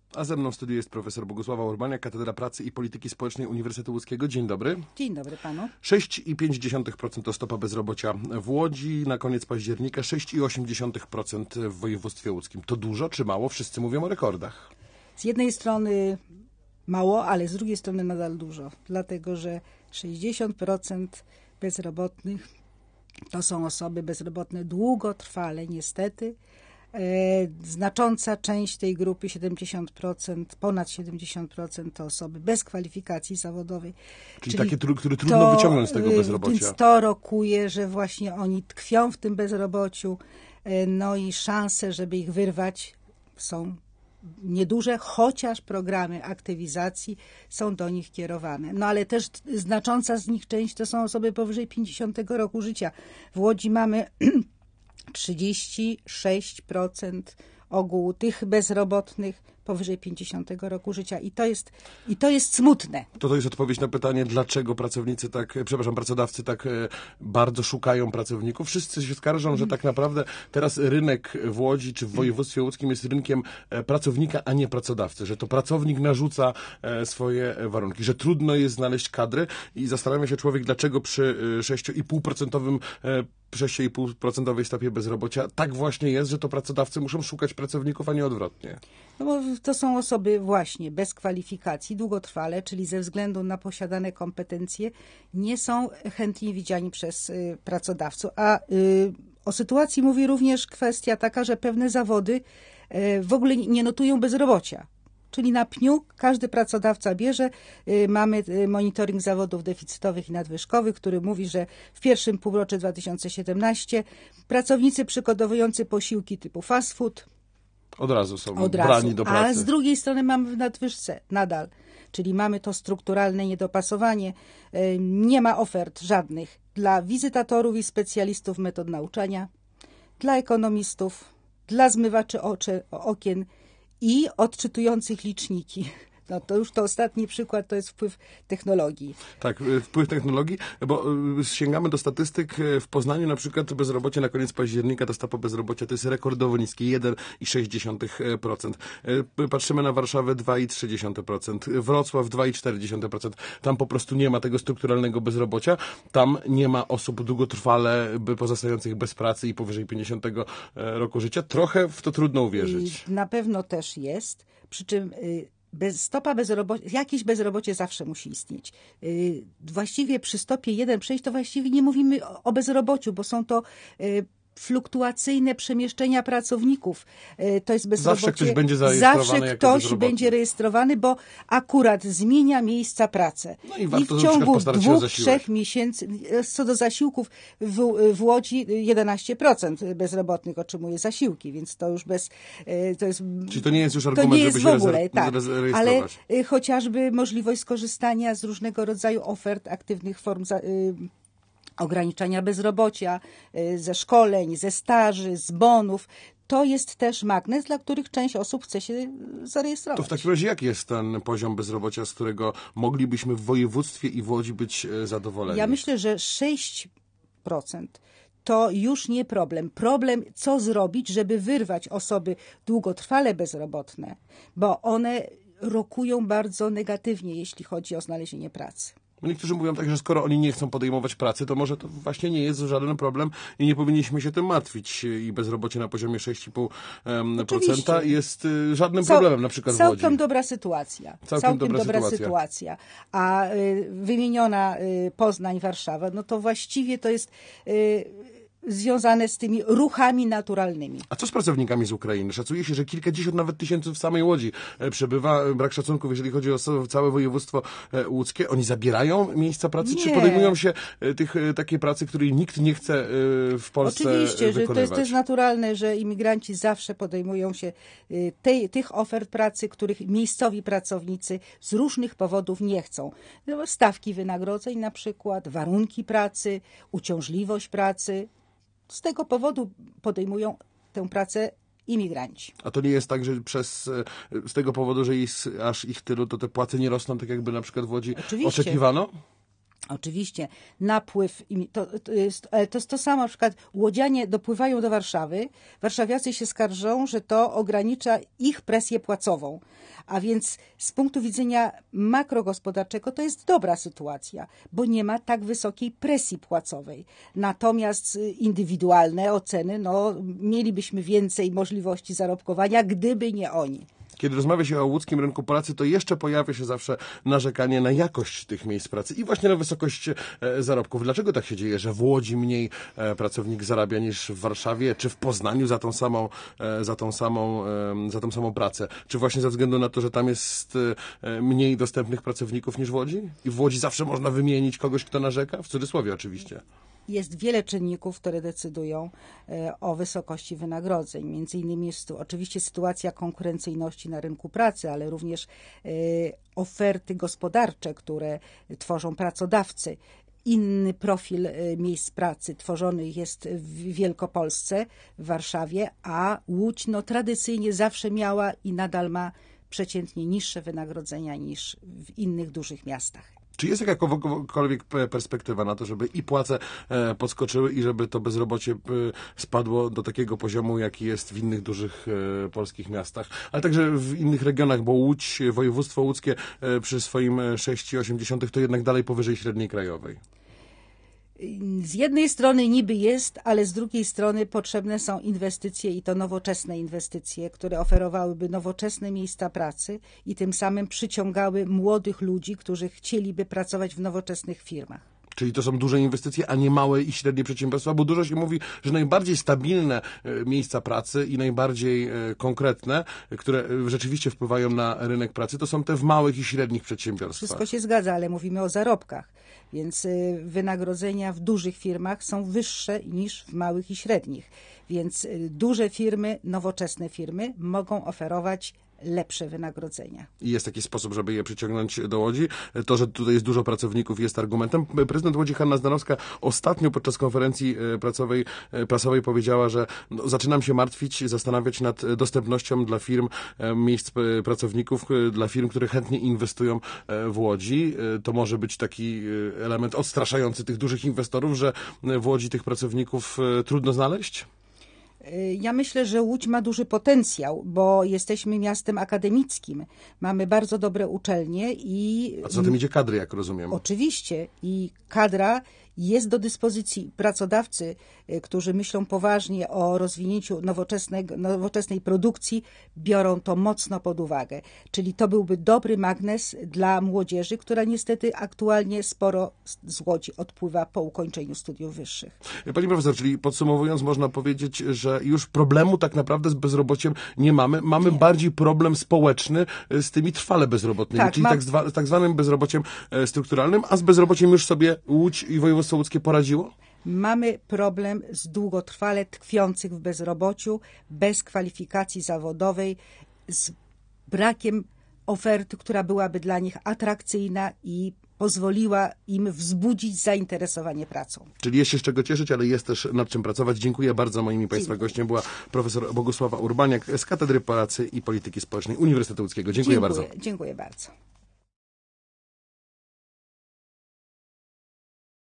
A ze mną w studiu jest profesor Bogusława Urbaniak, Katedra Pracy i Polityki Społecznej Uniwersytetu Łódzkiego. Dzień dobry. Dzień dobry panu. 6,5% to stopa bezrobocia w Łodzi. Na koniec października 6,8% w województwie łódzkim. To dużo czy mało? Wszyscy mówią o rekordach. Z jednej strony mało, ale z drugiej strony nadal dużo. Dlatego, że 60% bezrobotnych to są osoby bezrobotne długotrwale, niestety. Znacząca część tej grupy, 70%, ponad 70% to osoby bez kwalifikacji zawodowej. Czyli takie, które trudno wyciągnąć z tego bezrobocia. Więc to rokuje, że właśnie oni tkwią w tym bezrobociu, no i szanse, żeby ich wyrwać, są nieduże, chociaż programy aktywizacji są do nich kierowane. No ale też znacząca z nich część to są osoby powyżej 50 roku życia. W Łodzi mamy 36% ogółu tych bezrobotnych powyżej 50 roku życia. I to jest smutne. To jest odpowiedź na pytanie, dlaczego pracodawcy tak bardzo szukają pracowników. Wszyscy się skarżą, że tak naprawdę teraz rynek w Łodzi czy w województwie łódzkim jest rynkiem pracownika, a nie pracodawcy. Że to pracownik narzuca swoje warunki, że trudno jest znaleźć kadry i zastanawia się człowiek, dlaczego przy 6,5% stopie bezrobocia tak właśnie jest, że to pracodawcy muszą szukać pracowników, a nie odwrotnie. No bo to są osoby właśnie bez kwalifikacji, długotrwale, czyli ze względu na posiadane kompetencje nie są chętnie widziani przez pracodawców. A o sytuacji mówi również kwestia taka, że pewne zawody w ogóle nie notują bezrobocia. Czyli na pniu każdy pracodawca bierze. Mamy monitoring zawodów deficytowych i nadwyżkowych, który mówi, że w pierwszym półroczu 2017 pracownicy przygotowujący posiłki typu fast food od razu są brani do pracy. A z drugiej strony mamy w nadwyżce nadal. Czyli mamy to strukturalne niedopasowanie. Nie ma ofert żadnych dla wizytatorów i specjalistów metod nauczania, dla ekonomistów, dla zmywaczy okien i odczytujących liczniki. No to już to ostatni przykład, to jest wpływ technologii. Tak, wpływ technologii, bo sięgamy do statystyk. W Poznaniu na przykład bezrobocie na koniec października, ta stopa bezrobocia to jest rekordowo niskie, 1,6%. Patrzymy na Warszawę, 2,3%. Wrocław, 2,4%. Tam po prostu nie ma tego strukturalnego bezrobocia. Tam nie ma osób długotrwale pozostających bez pracy i powyżej 50 roku życia. Trochę w to trudno uwierzyć. Na pewno też jest, przy czym stopa bezrobocia, jakieś bezrobocie zawsze musi istnieć. Właściwie przy stopie 1,6 to właściwie nie mówimy o bezrobociu, bo są to fluktuacyjne przemieszczenia pracowników. To jest bezrobocie. Zawsze ktoś będzie zarejestrowany. Zawsze ktoś będzie rejestrowany, bo akurat zmienia miejsca pracy. No i warto w ciągu 2-3 miesięcy, co do zasiłków, w Łodzi 11% bezrobotnych otrzymuje zasiłki, więc to już to jest... Czyli to nie jest już argument, to nie jest żeby w ogóle, się tak. rejestrować. Ale chociażby możliwość skorzystania z różnego rodzaju ofert, aktywnych form ograniczania bezrobocia, ze szkoleń, ze staży, z bonów. To jest też magnes, dla których część osób chce się zarejestrować. To w takim razie jaki jest ten poziom bezrobocia, z którego moglibyśmy w województwie i w Łodzi być zadowoleni? Ja myślę, że 6% to już nie problem. Problem, co zrobić, żeby wyrwać osoby długotrwale bezrobotne, bo one rokują bardzo negatywnie, jeśli chodzi o znalezienie pracy. Niektórzy mówią tak, że skoro oni nie chcą podejmować pracy, to może to właśnie nie jest żaden problem i nie powinniśmy się tym martwić. I bezrobocie na poziomie 6,5% jest żadnym problemem, na przykład w Łodzi. Całkiem dobra sytuacja. Całkiem dobra sytuacja. A wymieniona Poznań, Warszawa, no to właściwie to jest związane z tymi ruchami naturalnymi. A co z pracownikami z Ukrainy? Szacuje się, że kilkadziesiąt nawet tysięcy w samej Łodzi przebywa. Brak szacunków, jeżeli chodzi o całe województwo łódzkie. Oni zabierają miejsca pracy, czy podejmują się takiej pracy, której nikt nie chce w Polsce Oczywiście, wykonywać? że to jest naturalne, że imigranci zawsze podejmują się tych ofert pracy, których miejscowi pracownicy z różnych powodów nie chcą. Stawki wynagrodzeń na przykład, warunki pracy, uciążliwość pracy. Z tego powodu podejmują tę pracę imigranci. A to nie jest tak, że z tego powodu, że jest aż ich tylu, to te płace nie rosną tak jakby na przykład w Łodzi oczekiwano? Oczywiście napływ, to jest to samo, na przykład łodzianie dopływają do Warszawy, warszawiacy się skarżą, że to ogranicza ich presję płacową, a więc z punktu widzenia makrogospodarczego to jest dobra sytuacja, bo nie ma tak wysokiej presji płacowej. Natomiast indywidualne oceny, no mielibyśmy więcej możliwości zarobkowania, gdyby nie oni. Kiedy rozmawia się o łódzkim rynku pracy, to jeszcze pojawia się zawsze narzekanie na jakość tych miejsc pracy i właśnie na wysokość zarobków. Dlaczego tak się dzieje, że w Łodzi mniej pracownik zarabia niż w Warszawie, czy w Poznaniu za tą samą pracę? Czy właśnie ze względu na to, że tam jest mniej dostępnych pracowników niż w Łodzi? I w Łodzi zawsze można wymienić kogoś, kto narzeka? W cudzysłowie oczywiście. Jest wiele czynników, które decydują o wysokości wynagrodzeń. Między innymi jest tu oczywiście sytuacja konkurencyjności na rynku pracy, ale również oferty gospodarcze, które tworzą pracodawcy. Inny profil miejsc pracy tworzonych jest w Wielkopolsce, w Warszawie, a Łódź tradycyjnie zawsze miała i nadal ma przeciętnie niższe wynagrodzenia niż w innych dużych miastach. Czy jest jakakolwiek perspektywa na to, żeby i płace podskoczyły i żeby to bezrobocie spadło do takiego poziomu, jaki jest w innych dużych polskich miastach, ale także w innych regionach, bo Łódź, województwo łódzkie przy swoim 6,8 to jednak dalej powyżej średniej krajowej? Z jednej strony niby jest, ale z drugiej strony potrzebne są inwestycje i to nowoczesne inwestycje, które oferowałyby nowoczesne miejsca pracy i tym samym przyciągały młodych ludzi, którzy chcieliby pracować w nowoczesnych firmach. Czyli to są duże inwestycje, a nie małe i średnie przedsiębiorstwa, bo dużo się mówi, że najbardziej stabilne miejsca pracy i najbardziej konkretne, które rzeczywiście wpływają na rynek pracy, to są te w małych i średnich przedsiębiorstwach. Wszystko się zgadza, ale mówimy o zarobkach, więc wynagrodzenia w dużych firmach są wyższe niż w małych i średnich, więc duże firmy, nowoczesne firmy mogą oferować lepsze wynagrodzenia. I jest taki sposób, żeby je przyciągnąć do Łodzi. To, że tutaj jest dużo pracowników, jest argumentem. Prezydent Łodzi Hanna Zdanowska ostatnio podczas konferencji prasowej powiedziała, że zaczynam się martwić, zastanawiać nad dostępnością dla firm miejsc pracowników, dla firm, które chętnie inwestują w Łodzi. To może być taki element odstraszający tych dużych inwestorów, że w Łodzi tych pracowników trudno znaleźć? Ja myślę, że Łódź ma duży potencjał, bo jesteśmy miastem akademickim. Mamy bardzo dobre uczelnie i... A co za tym idzie kadry, jak rozumiem? Oczywiście. I kadra jest do dyspozycji. Pracodawcy, którzy myślą poważnie o rozwinięciu nowoczesnej produkcji, biorą to mocno pod uwagę. Czyli to byłby dobry magnes dla młodzieży, która niestety aktualnie sporo z Łodzi odpływa po ukończeniu studiów wyższych. Pani profesor, czyli podsumowując, można powiedzieć, że już problemu tak naprawdę z bezrobociem nie mamy. Mamy bardziej problem społeczny z tymi trwale bezrobotnymi, tak, czyli tak zwanym bezrobociem strukturalnym, a z bezrobociem już sobie Łódź i województwo łódzkie poradziło? Mamy problem z długotrwale tkwiących w bezrobociu, bez kwalifikacji zawodowej, z brakiem oferty, która byłaby dla nich atrakcyjna i pozwoliła im wzbudzić zainteresowanie pracą. Czyli jest się z czego cieszyć, ale jest też nad czym pracować. Dziękuję bardzo. Moim Państwa gościem była profesor Bogusława Urbaniak z Katedry Pracy i Polityki Społecznej Uniwersytetu Łódzkiego. Dziękuję bardzo. Dziękuję bardzo.